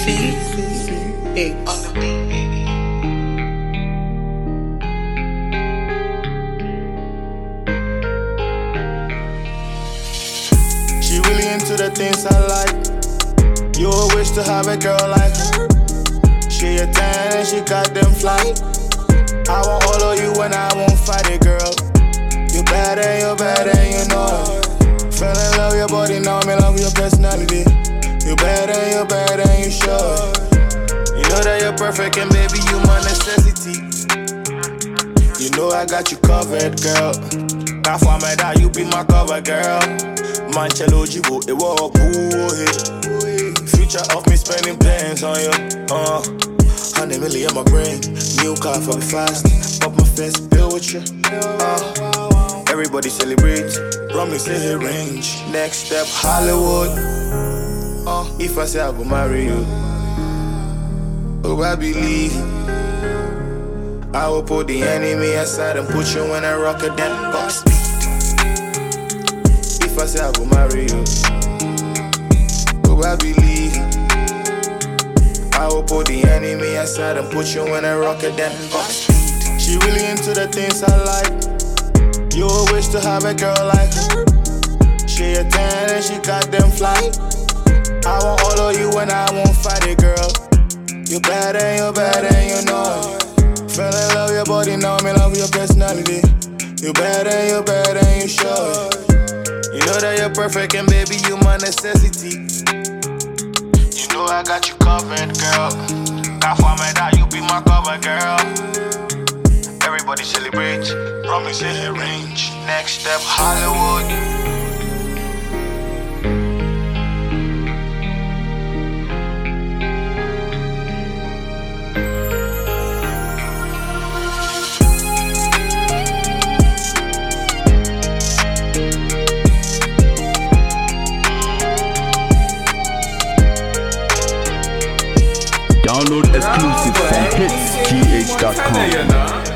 On the beat, baby. She really into the things I like. You would wish to have a girl like her. She a 10 and she got them fly. I won't all of you and I won't fight it, girl. You bad and you know it. Fell in love, your body, now me love your personality. You bad and you sure it. You know that you're perfect and baby you my necessity. You know I got you covered, girl. That's why me that you be my cover, girl. Manchelo Jibo, it was a boo. Future of me spending plans on you. 100 million in my brain. New car for me fast. Pop my first bill with you. Everybody celebrate. Promise say range. Next step Hollywood. If I say I go marry you, oh I believe. I will put the enemy aside and put you in a rocket then go speed. If I say I go marry you, oh I believe. I will put the enemy aside and put you in a rocket then go speed. She really into the things I like. You would wish to have a girl like her. She a 10 and she got them fly. I want all of you and I won't fight it, girl. You bad and you know it. Fell in love your body, now me love your personality. You bad and you sure it. You know that you're perfect and baby you my necessity. You know I got you covered, girl. Got for me that you be my cover, girl. Everybody celebrate. Promise say range. Next step Hollywood. Download exclusive from hitsgh.com.